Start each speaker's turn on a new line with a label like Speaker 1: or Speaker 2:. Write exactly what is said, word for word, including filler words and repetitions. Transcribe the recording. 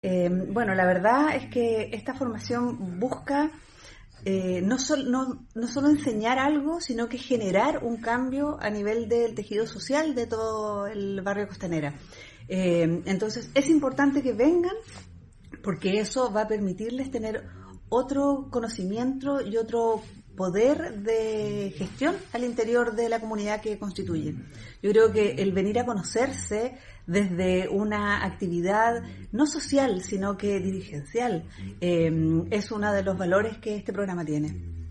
Speaker 1: Eh, bueno, la verdad es que esta formación busca eh, no, sol- no, no solo enseñar algo, sino que generar un cambio a nivel del tejido social de todo el barrio Costanera. Eh, entonces, es importante que vengan porque eso va a permitirles tener otro conocimiento y otro poder de gestión al interior de la comunidad que constituyen. Yo creo que el venir a conocerse desde una actividad no social, sino que dirigencial, eh, es uno de los valores que este programa tiene.